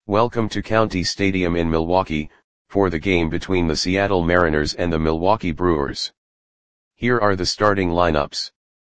Welcome to County Stadium in Milwaukee, for the game between the Seattle Mariners and the Milwaukee Brewers. Here are the starting lineups.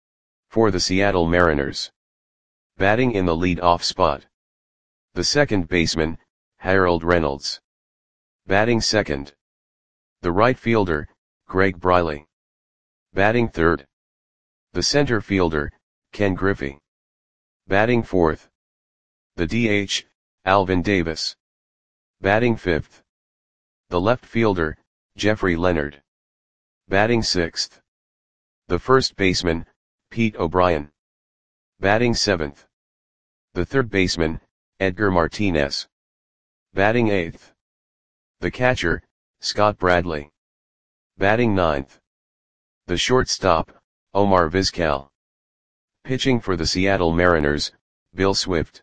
For the Seattle Mariners. Batting in the lead-off spot. The second baseman, Harold Reynolds. Batting second. The right fielder, Craig Briley. Batting third. The center fielder, Ken Griffey. Batting fourth. The DH, Alvin Davis. Batting fifth. The left fielder, Jeffrey Leonard. Batting sixth. The first baseman, Pete O'Brien. Batting seventh. The third baseman, Edgar Martinez. Batting eighth. The catcher, Scott Bradley. Batting ninth. The shortstop, Omar Vizquel. Pitching for the Seattle Mariners, Bill Swift.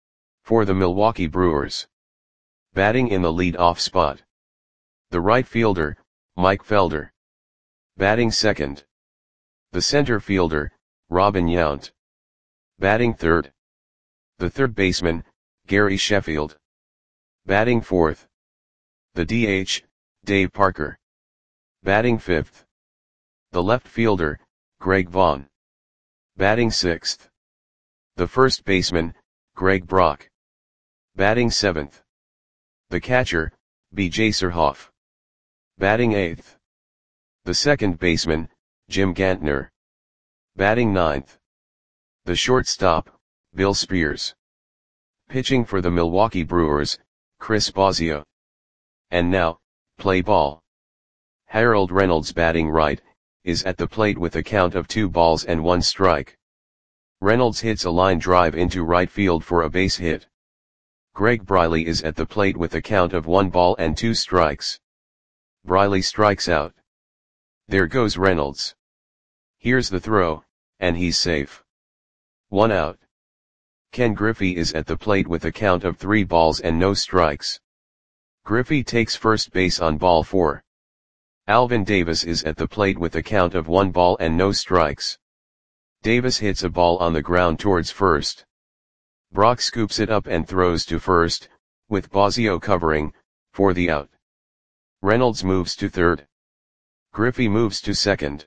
For the Milwaukee Brewers. Batting in the lead-off spot. The right fielder, Mike Felder. Batting second. The center fielder, Robin Yount. Batting third. The third baseman, Gary Sheffield. Batting fourth. The DH, Dave Parker. Batting fifth. The left fielder, Greg Vaughn. Batting sixth. The first baseman, Greg Brock. Batting seventh. The catcher, B.J. Surhoff. Batting eighth. The second baseman, Jim Gantner. Batting ninth. The shortstop, Bill Spears. Pitching for the Milwaukee Brewers, Chris Bosio. And now, play ball. Harold Reynolds batting right, is at the plate with a count of 2-1 strike. Reynolds hits a line drive into right field for a base hit. Craig Briley is at the plate with a count of 1-2 strikes. Briley strikes out. There goes Reynolds. Here's the throw, and he's safe. 1 out. Ken Griffey is at the plate with a count of 3 balls and no strikes. Griffey takes first base on ball 4. Alvin Davis is at the plate with a count of 1 ball and no strikes. Davis hits a ball on the ground towards first. Brock scoops it up and throws to first, with Bosio covering, for the out. Reynolds moves to third. Griffey moves to second.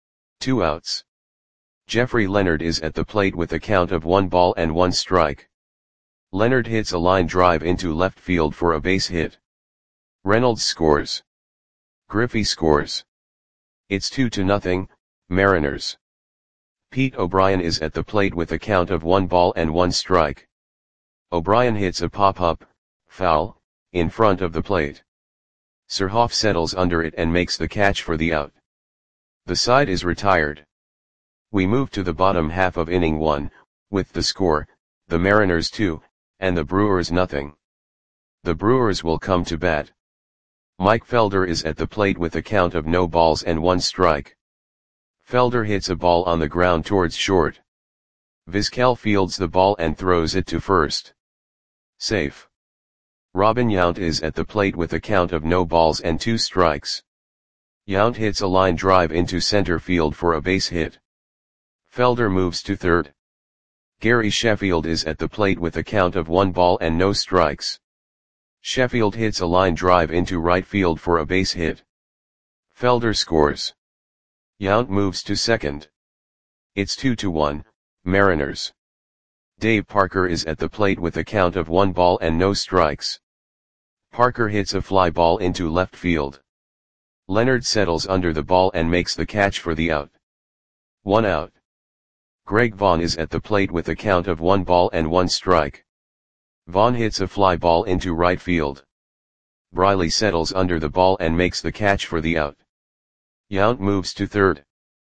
2 outs. Jeffrey Leonard is at the plate with a count of 1-1 strike. Leonard hits a line drive into left field for a base hit. Reynolds scores. Griffey scores. It's 2-0, Mariners. Pete O'Brien is at the plate with a count of 1-1 strike. O'Brien hits a pop-up, foul, in front of the plate. Surhoff settles under it and makes the catch for the out. The side is retired. We move to the bottom half of inning 1, with the score, the Mariners 2, and the Brewers nothing. The Brewers will come to bat. Mike Felder is at the plate with a count of 0-1 strike. Felder hits a ball on the ground towards short. Vizquel fields the ball and throws it to first. Safe. Robin Yount is at the plate with a count of 0-2 strikes. Yount hits a line drive into center field for a base hit. Felder moves to third. Gary Sheffield is at the plate with a count of 1 ball and no strikes. Sheffield hits a line drive into right field for a base hit. Felder scores. Yount moves to second. It's 2-1, Mariners. Dave Parker is at the plate with a count of 1 ball and no strikes. Parker hits a fly ball into left field. Leonard settles under the ball and makes the catch for the out. 1 out. Greg Vaughn is at the plate with a count of 1-1 strike. Vaughn hits a fly ball into right field. Briley settles under the ball and makes the catch for the out. Yount moves to third.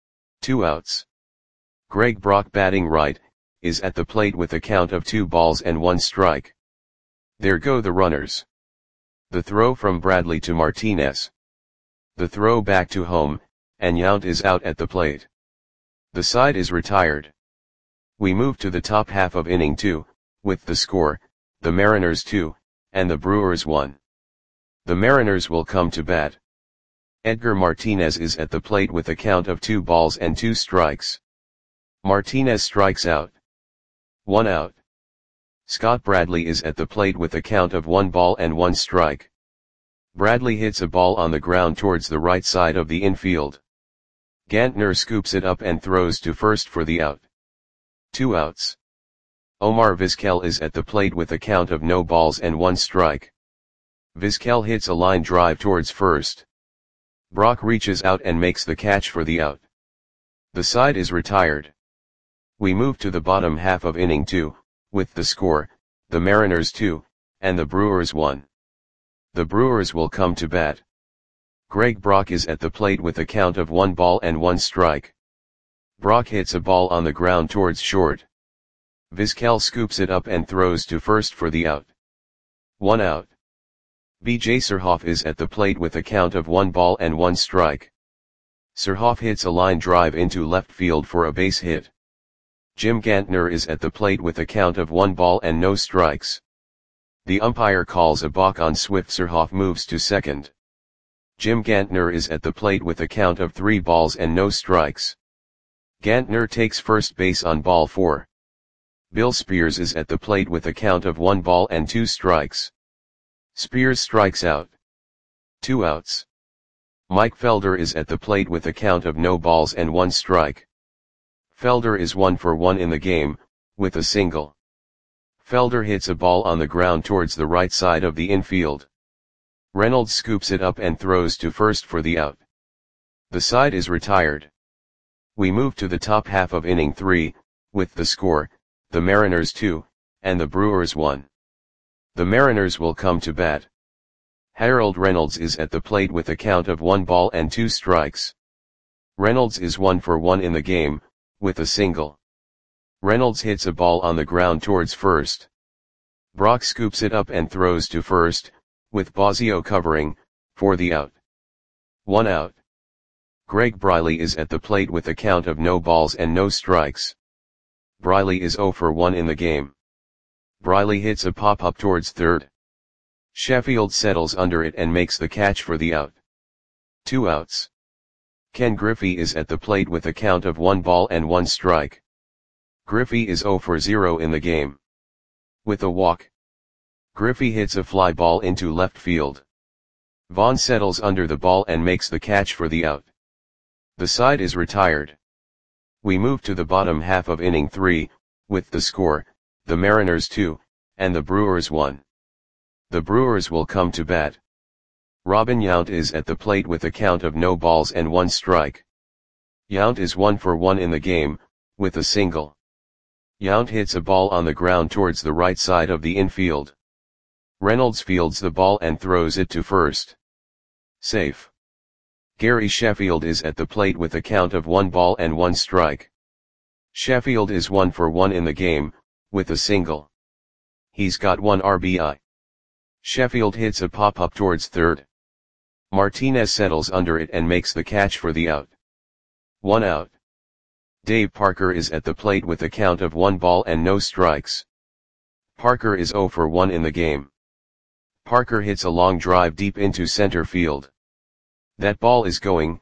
2 outs. Greg Brock batting right, is at the plate with a count of 2-1 strike. There go the runners. The throw from Bradley to Martinez. The throw back to home, and Yount is out at the plate. The side is retired. We move to the top half of inning 2, with the score, the Mariners 2, and the Brewers 1. The Mariners will come to bat. Edgar Martinez is at the plate with a count of 2-2 strikes. Martinez strikes out. 1 out. Scott Bradley is at the plate with a count of 1 ball and 1 strike. Bradley hits a ball on the ground towards the right side of the infield. Gantner scoops it up and throws to first for the out. 2 outs. Omar Vizquel is at the plate with a count of no balls and 1 strike. Vizquel hits a line drive towards first. Brock reaches out and makes the catch for the out. The side is retired. We move to the bottom half of inning 2, with the score, the Mariners 2, and the Brewers 1. The Brewers will come to bat. Greg Brock is at the plate with a count of 1 ball and 1 strike. Brock hits a ball on the ground towards short. Vizquel scoops it up and throws to first for the out. 1 out. B.J. Surhoff is at the plate with a count of 1 ball and 1 strike. Surhoff hits a line drive into left field for a base hit. Jim Gantner is at the plate with a count of 1 ball and no strikes. The umpire calls a balk on Swift. Surhoff moves to second. Jim Gantner is at the plate with a count of 3 balls and no strikes. Gantner takes first base on ball 4. Bill Spears is at the plate with a count of 1 ball and 2 strikes. Spears strikes out. 2 outs. Mike Felder is at the plate with a count of no balls and 1 strike. Felder is 1 for 1 in the game, with a single. Felder hits a ball on the ground towards the right side of the infield. Reynolds scoops it up and throws to first for the out. The side is retired. We move to the top half of inning 3, with the score, the Mariners 2, and the Brewers 1. The Mariners will come to bat. Harold Reynolds is at the plate with a count of 1 ball and 2 strikes. Reynolds is 1 for 1 in the game, with a single. Reynolds hits a ball on the ground towards first. Brock scoops it up and throws to first, with Bosio covering, for the out. 1 out. Greg Briley is at the plate with a count of no balls and no strikes. Briley is 0 for 1 in the game. Briley hits a pop-up towards third. Sheffield settles under it and makes the catch for the out. 2 outs. Ken Griffey is at the plate with a count of 1 ball and 1 strike. Griffey is 0 for 0 in the game. With a walk. Griffey hits a fly ball into left field. Vaughn settles under the ball and makes the catch for the out. The side is retired. We move to the bottom half of inning 3, with the score, the Mariners 2, and the Brewers 1. The Brewers will come to bat. Robin Yount is at the plate with a count of no balls and 1 strike. Yount is 1 for 1 in the game, with a single. Yount hits a ball on the ground towards the right side of the infield. Reynolds fields the ball and throws it to first. Safe. Gary Sheffield is at the plate with a count of 1 ball and 1 strike. Sheffield is 1 for 1 in the game, with a single. He's got 1 RBI. Sheffield hits a pop-up towards third. Martinez settles under it and makes the catch for the out. 1 out. Dave Parker is at the plate with a count of 1 ball and no strikes. Parker is 0 for 1 in the game. Parker hits a long drive deep into center field. That ball is gone.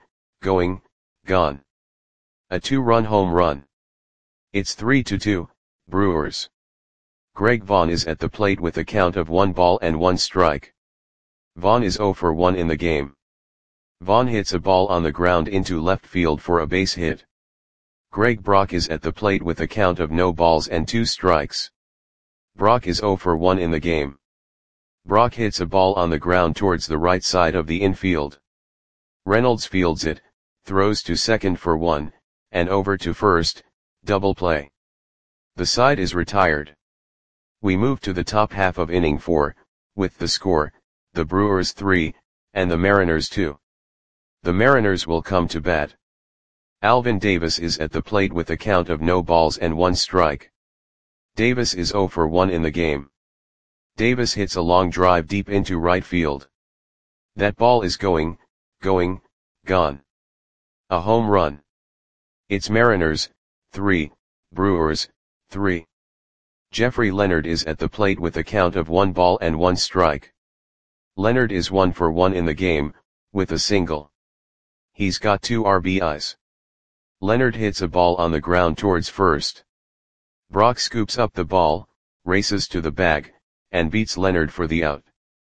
A 2-run home run. It's 3-2, Brewers. Greg Vaughn is at the plate with a count of 1 ball and 1 strike. Vaughn is 0 for 1 in the game. Vaughn hits a ball on the ground into left field for a base hit. Greg Brock is at the plate with a count of no balls and 2 strikes. Brock is 0 for 1 in the game. Brock hits a ball on the ground towards the right side of the infield. Reynolds fields it, throws to second for 1, and over to first, double play. The side is retired. We move to the top half of inning 4, with the score, the Brewers 3, and the Mariners 2. The Mariners will come to bat. Alvin Davis is at the plate with a count of no balls and 1 strike. Davis is 0 for 1 in the game. Davis hits a long drive deep into right field. That ball is gone. A home run. It's Mariners 3, Brewers 3. Jeffrey Leonard is at the plate with a count of 1 ball and 1 strike. Leonard is 1 for 1 in the game, with a single. He's got 2 RBIs. Leonard hits a ball on the ground towards first. Brock scoops up the ball, races to the bag, and beats Leonard for the out.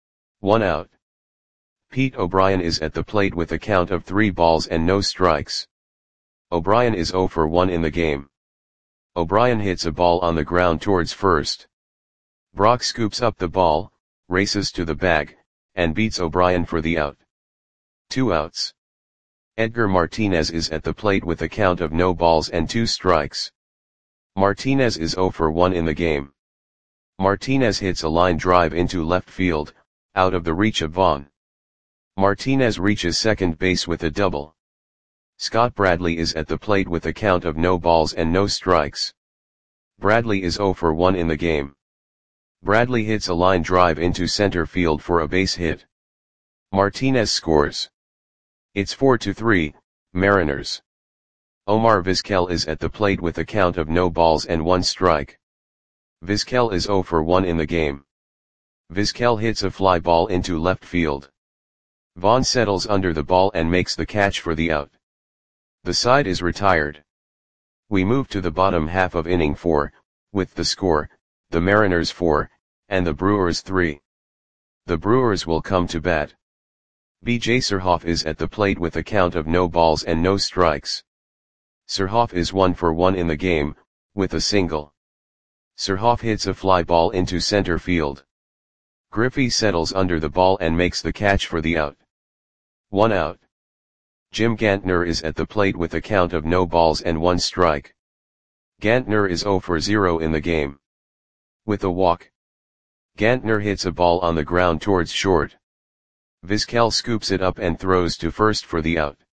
1 out. Pete O'Brien is at the plate with a count of 3 balls and no strikes. O'Brien is 0 for 1 in the game. O'Brien hits a ball on the ground towards first. Brock scoops up the ball, races to the bag, and beats O'Brien for the out. 2 outs. Edgar Martinez is at the plate with a count of no balls and 2 strikes. Martinez is 0 for 1 in the game. Martinez hits a line drive into left field, out of the reach of Vaughn. Martinez reaches second base with a double. Scott Bradley is at the plate with a count of no balls and no strikes. Bradley is 0 for 1 in the game. Bradley hits a line drive into center field for a base hit. Martinez scores. It's 4-3, Mariners. Omar Vizquel is at the plate with a count of no balls and 1 strike. Vizquel is 0 for 1 in the game. Vizquel hits a fly ball into left field. Vaughn settles under the ball and makes the catch for the out. The side is retired. We move to the bottom half of inning 4, with the score, the Mariners 4, and the Brewers 3. The Brewers will come to bat. B.J. Surhoff is at the plate with a count of no balls and no strikes. Surhoff is 1 for 1 in the game, with a single. Surhoff hits a fly ball into center field. Griffey settles under the ball and makes the catch for the out. 1 out. Jim Gantner is at the plate with a count of no balls and 1 strike. Gantner is 0 for 0 in the game. With a walk. Gantner hits a ball on the ground towards short. Vizquel scoops it up and throws to first for the out.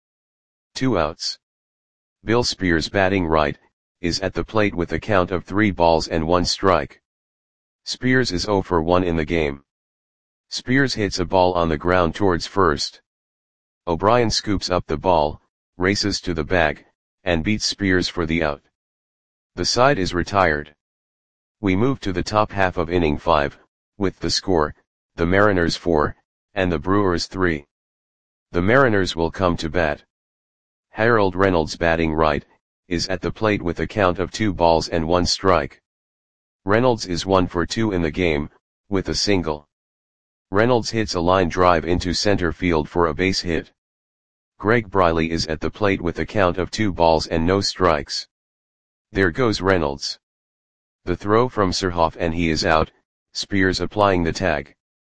2 outs. Bill Spears, batting right, is at the plate with a count of 3 balls and 1 strike. Spears is 0 for 1 in the game. Spears hits a ball on the ground towards first. O'Brien scoops up the ball, races to the bag, and beats Spears for the out. The side is retired. We move to the top half of inning 5, with the score, the Mariners 4, and the Brewers 3. The Mariners will come to bat. Harold Reynolds, batting right, is at the plate with a count of 2 balls and 1 strike. Reynolds is 1 for 2 in the game, with a single. Reynolds hits a line drive into center field for a base hit. Greg Briley is at the plate with a count of 2 balls and no strikes. There goes Reynolds. The throw from Surhoff and he is out, Spears applying the tag.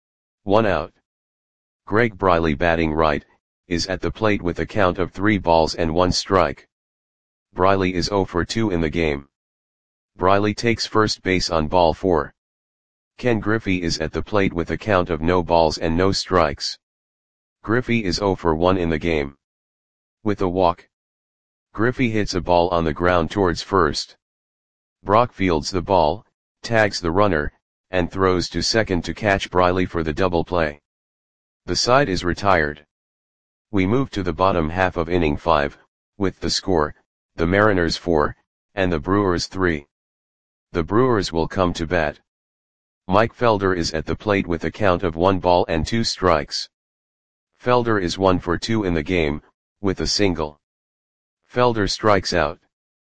1 out. Greg Briley, batting right, is at the plate with a count of 3 balls and 1 strike. Briley is 0 for 2 in the game. Briley takes first base on ball 4. Ken Griffey is at the plate with a count of no balls and no strikes. Griffey is 0 for 1 in the game. With a walk. Griffey hits a ball on the ground towards first. Brock fields the ball, tags the runner, and throws to second to catch Briley for the double play. The side is retired. We move to the bottom half of inning 5, with the score, the Mariners 4, and the Brewers 3. The Brewers will come to bat. Mike Felder is at the plate with a count of 1 ball and 2 strikes. Felder is 1 for 2 in the game, with a single. Felder strikes out.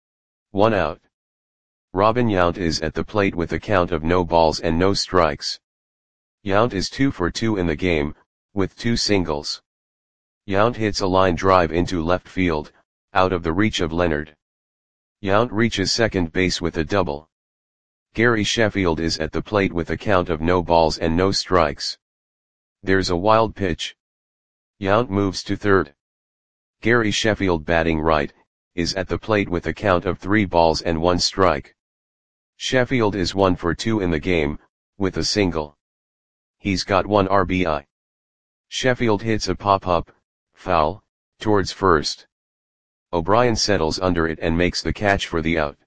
1 out. Robin Yount is at the plate with a count of no balls and no strikes. Yount is 2 for 2 in the game, with 2 singles. Yount hits a line drive into left field, out of the reach of Leonard. Yount reaches second base with a double. Gary Sheffield is at the plate with a count of no balls and no strikes. There's a wild pitch. Yount moves to third. Gary Sheffield, batting right, is at the plate with a count of 3 balls and 1 strike. Sheffield is 1 for 2 in the game, with a single. He's got 1 RBI. Sheffield hits a pop-up, foul, towards first. O'Brien settles under it and makes the catch for the out.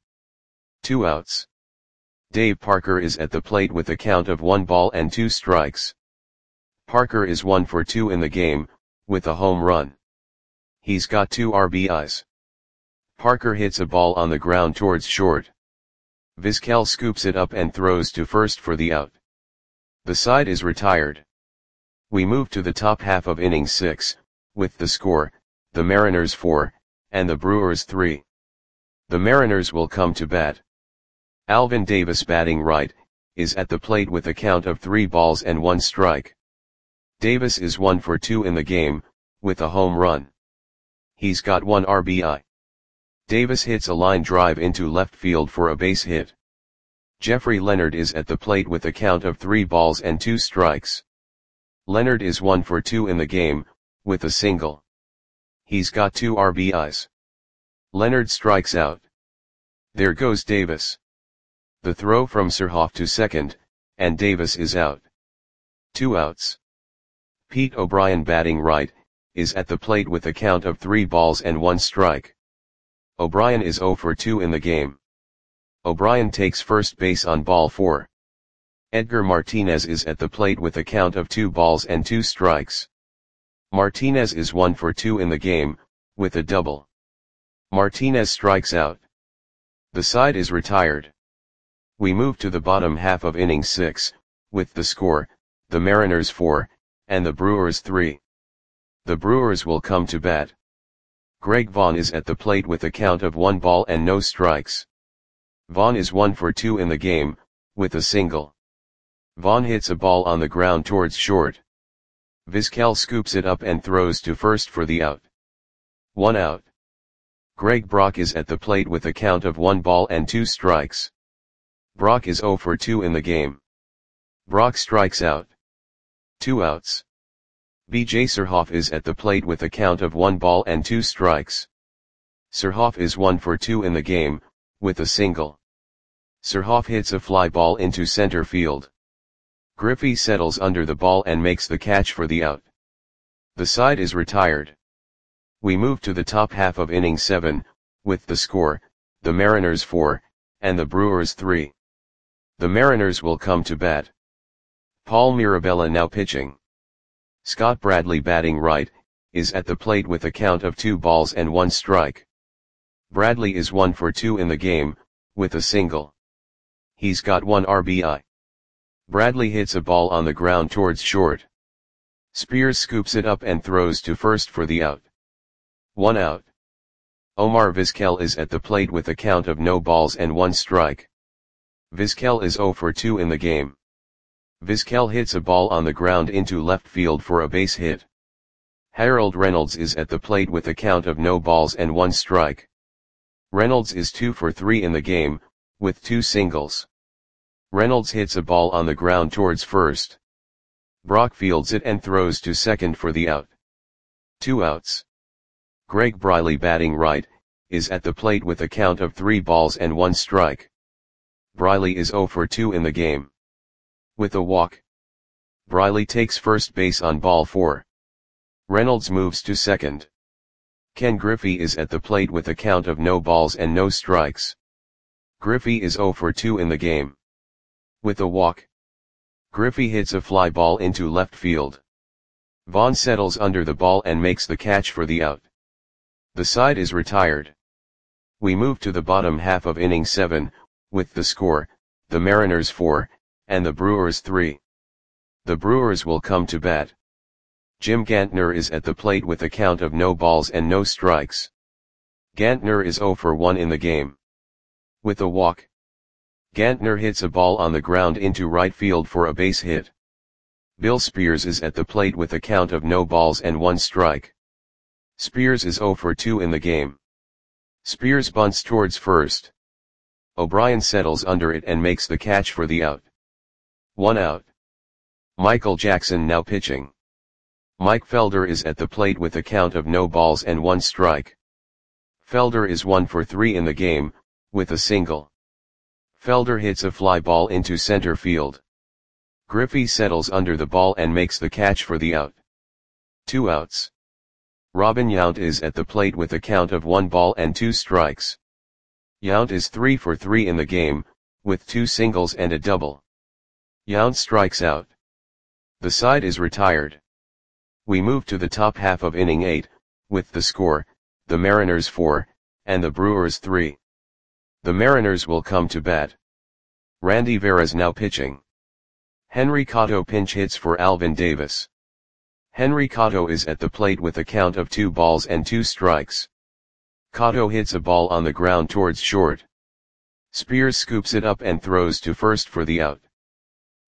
2 outs. Dave Parker is at the plate with a count of 1 ball and 2 strikes. Parker is 1 for 2 in the game, with a home run. He's got 2 RBIs. Parker hits a ball on the ground towards short. Vizquel scoops it up and throws to first for the out. The side is retired. We move to the top half of inning 6, with the score, the Mariners 4, and the Brewers 3. The Mariners will come to bat. Alvin Davis, batting right, is at the plate with a count of 3 balls and 1 strike. Davis is 1 for 2 in the game, with a home run. He's got 1 RBI. Davis hits a line drive into left field for a base hit. Jeffrey Leonard is at the plate with a count of 3 balls and 2 strikes. Leonard is 1 for 2 in the game, with a single. He's got 2 RBIs. Leonard strikes out. There goes Davis. The throw from Surhoff to second, and Davis is out. 2 outs. Pete O'Brien, batting right, is at the plate with a count of 3 balls and 1 strike. O'Brien is 0 for 2 in the game. O'Brien takes first base on ball 4. Edgar Martinez is at the plate with a count of 2 balls and 2 strikes. Martinez is 1 for 2 in the game, with a double. Martinez strikes out. The side is retired. We move to the bottom half of inning 6, with the score, the Mariners 4, and the Brewers 3. The Brewers will come to bat. Greg Vaughn is at the plate with a count of 1 ball and no strikes. Vaughn is 1 for 2 in the game, with a single. Vaughn hits a ball on the ground towards short. Vizquel scoops it up and throws to first for the out. 1 out. Greg Brock is at the plate with a count of 1 ball and 2 strikes. Brock is 0 for 2 in the game. Brock strikes out. 2 outs. B.J. Surhoff is at the plate with a count of 1 ball and 2 strikes. Surhoff is 1 for 2 in the game, with a single. Surhoff hits a fly ball into center field. Griffey settles under the ball and makes the catch for the out. The side is retired. We move to the top half of inning 7, with the score, the Mariners 4, and the Brewers 3. The Mariners will come to bat. Paul Mirabella now pitching. Scott Bradley, batting right, is at the plate with a count of 2 balls and 1 strike. Bradley is 1 for 2 in the game, with a single. He's got 1 RBI. Bradley hits a ball on the ground towards short. Spears scoops it up and throws to first for the out. 1 out. Omar Vizquel is at the plate with a count of no balls and 1 strike. Vizquel is 0 for 2 in the game. Vizquel hits a ball on the ground into left field for a base hit. Harold Reynolds is at the plate with a count of no balls and 1 strike. Reynolds is 2 for 3 in the game, with 2 singles. Reynolds hits a ball on the ground towards first. Brock fields it and throws to second for the out. 2 outs. Greg Briley, batting right, is at the plate with a count of 3 balls and 1 strike. Briley is 0 for 2 in the game. With a walk. Briley takes first base on ball 4. Reynolds moves to second. Ken Griffey is at the plate with a count of no balls and no strikes. Griffey is 0 for 2 in the game. With a walk. Griffey hits a fly ball into left field. Vaughn settles under the ball and makes the catch for the out. The side is retired. We move to the bottom half of inning 7, with the score, the Mariners 4, and the Brewers 3. The Brewers will come to bat. Jim Gantner is at the plate with a count of no balls and no strikes. Gantner is 0 for 1 in the game. With a walk. Gantner hits a ball on the ground into right field for a base hit. Bill Spears is at the plate with a count of no balls and 1 strike. Spears is 0 for 2 in the game. Spears bunts towards first. O'Brien settles under it and makes the catch for the out. 1 out. Michael Jackson now pitching. Mike Felder is at the plate with a count of no balls and 1 strike. Felder is 1 for 3 in the game, with a single. Felder hits a fly ball into center field. Griffey settles under the ball and makes the catch for the out. 2 outs. Robin Yount is at the plate with a count of 1 ball and 2 strikes. Yount is 3 for 3 in the game, with 2 singles and a double. Yount strikes out. The side is retired. We move to the top half of inning 8, with the score, the Mariners 4, and the Brewers 3. The Mariners will come to bat. Randy Veras now pitching. Henry Cotto pinch hits for Alvin Davis. Henry Cotto is at the plate with a count of 2 balls and 2 strikes. Cotto hits a ball on the ground towards short. Spears scoops it up and throws to first for the out.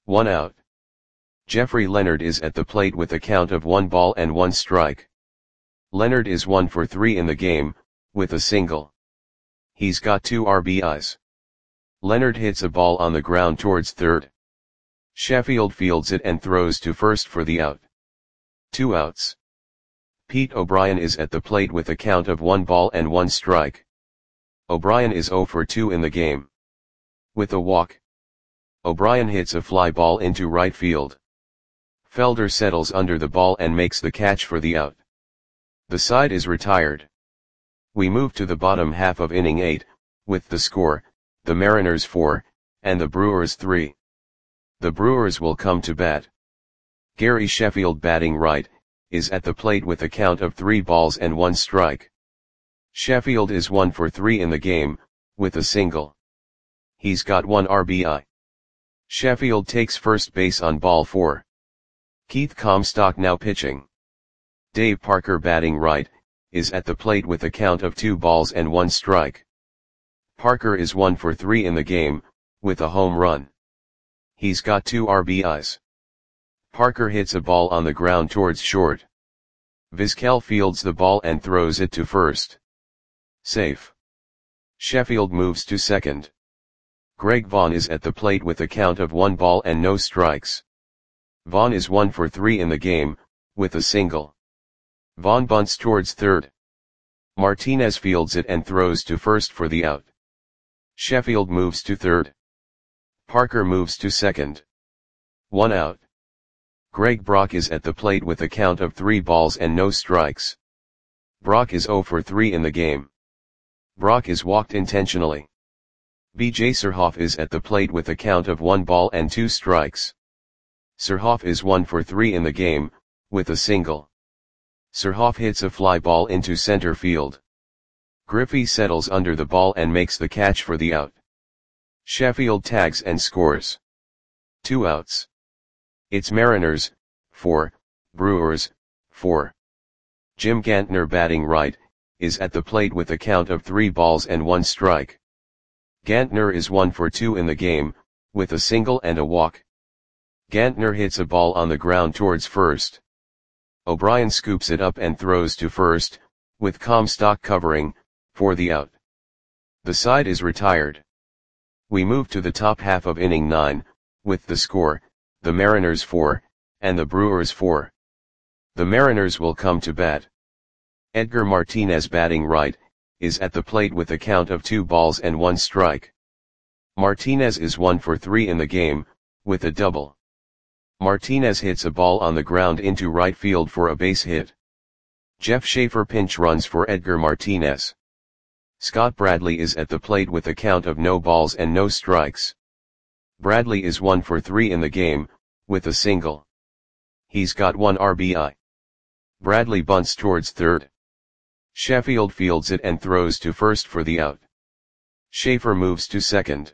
1 out. Jeffrey Leonard is at the plate with a count of 1 ball and 1 strike. Leonard is 1 for 3 in the game, with a single. He's got 2 RBIs. Leonard hits a ball on the ground towards third. Sheffield fields it and throws to first for the out. 2 outs. Pete O'Brien is at the plate with a count of 1 ball and 1 strike. O'Brien is 0 for 2 in the game. With a walk, O'Brien hits a fly ball into right field. Felder settles under the ball and makes the catch for the out. The side is retired. We move to the bottom half of inning 8, with the score, the Mariners 4, and the Brewers 3. The Brewers will come to bat. Gary Sheffield, batting right, is at the plate with a count of 3 balls and 1 strike. Sheffield is 1 for 3 in the game, with a single. He's got 1 RBI. Sheffield takes first base on ball 4. Keith Comstock now pitching. Dave Parker, batting right, is at the plate with a count of 2 balls and 1 strike. Parker is 1 for 3 in the game, with a home run. He's got 2 RBIs. Parker hits a ball on the ground towards short. Vizquel fields the ball and throws it to first. Safe. Sheffield moves to second. Greg Vaughn is at the plate with a count of 1 ball and no strikes. Vaughn is 1 for 3 in the game, with a single. Vaughn bunts towards third. Martinez fields it and throws to first for the out. Sheffield moves to third. Parker moves to second. 1 out. Greg Brock is at the plate with a count of 3 balls and no strikes. Brock is 0 for 3 in the game. Brock is walked intentionally. B.J. Surhoff is at the plate with a count of 1 ball and 2 strikes. Surhoff is 1 for 3 in the game, with a single. Surhoff hits a fly ball into center field. Griffey settles under the ball and makes the catch for the out. Sheffield tags and scores. 2 outs. It's Mariners, 4, Brewers, 4. Jim Gantner, batting right, is at the plate with a count of 3 balls and 1 strike. Gantner is 1 for 2 in the game, with a single and a walk. Gantner hits a ball on the ground towards first. O'Brien scoops it up and throws to first, with Comstock covering, for the out. The side is retired. We move to the top half of inning 9, with the score, the Mariners 4, and the Brewers 4. The Mariners will come to bat. Edgar Martinez, batting right, is at the plate with a count of 2 balls and 1 strike. Martinez is 1 for 3 in the game, with a double. Martinez hits a ball on the ground into right field for a base hit. Jeff Schaefer pinch runs for Edgar Martinez. Scott Bradley is at the plate with a count of no balls and no strikes. Bradley is 1 for 3 in the game, with a single. He's got 1 RBI. Bradley bunts towards third. Sheffield fields it and throws to first for the out. Schaefer moves to second.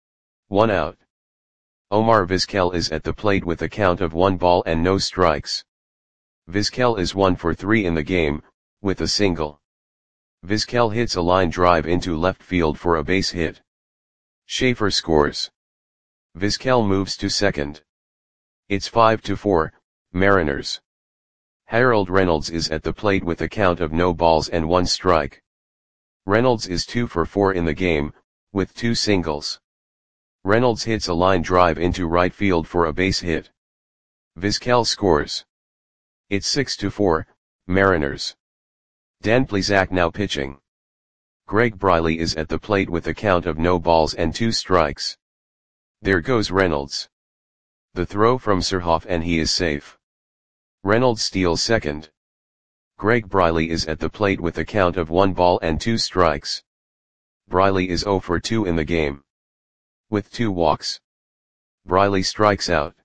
1 out. Omar Vizquel is at the plate with a count of 1 ball and no strikes. Vizquel is 1 for 3 in the game, with a single. Vizquel hits a line drive into left field for a base hit. Schaefer scores. Vizquel moves to second. It's 5-4, Mariners. Harold Reynolds is at the plate with a count of no balls and 1 strike. Reynolds is 2 for 4 in the game, with 2 singles. Reynolds hits a line drive into right field for a base hit. Vizquel scores. It's 6-4, Mariners. Dan Plesac now pitching. Greg Briley is at the plate with a count of no balls and 2 strikes. There goes Reynolds. The throw from Surhoff and he is safe. Reynolds steals second. Greg Briley is at the plate with a count of 1 ball and 2 strikes. Briley is 0 for 2 in the game. With 2 walks. Briley strikes out.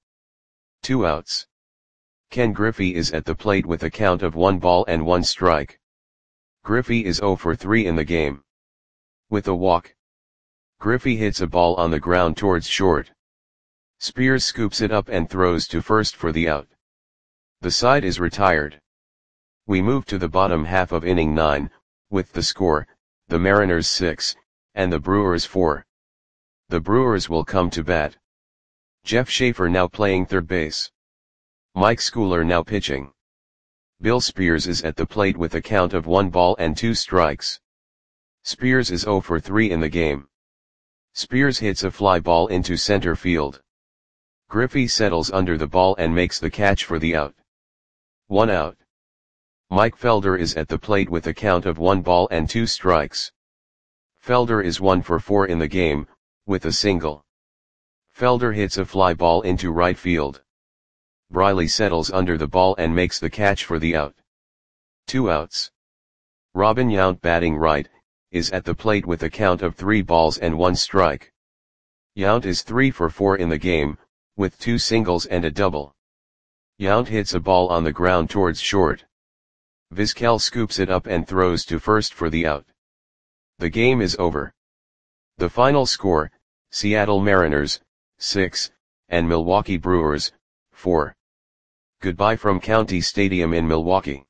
2 outs. Ken Griffey is at the plate with a count of 1 ball and 1 strike. Griffey is 0 for 3 in the game. With a walk. Griffey hits a ball on the ground towards short. Spears scoops it up and throws to first for the out. The side is retired. We move to the bottom half of inning 9, with the score, the Mariners 6, and the Brewers 4. The Brewers will come to bat. Jeff Schaefer now playing third base. Mike Schooler now pitching. Bill Spears is at the plate with a count of 1 ball and 2 strikes. Spears is 0 for 3 in the game. Spears hits a fly ball into center field. Griffey settles under the ball and makes the catch for the out. 1 out. Mike Felder is at the plate with a count of 1 ball and 2 strikes. Felder is 1 for 4 in the game, with a single. Felder hits a fly ball into right field. Briley settles under the ball and makes the catch for the out. 2 outs. Robin Yount batting right, is at the plate with a count of 3 balls and 1 strike. Yount is 3 for 4 in the game, with 2 singles and a double. Yount hits a ball on the ground towards short. Vizquel scoops it up and throws to first for the out. The game is over. The final score, Seattle Mariners, 6, and Milwaukee Brewers, 4. Goodbye from County Stadium in Milwaukee.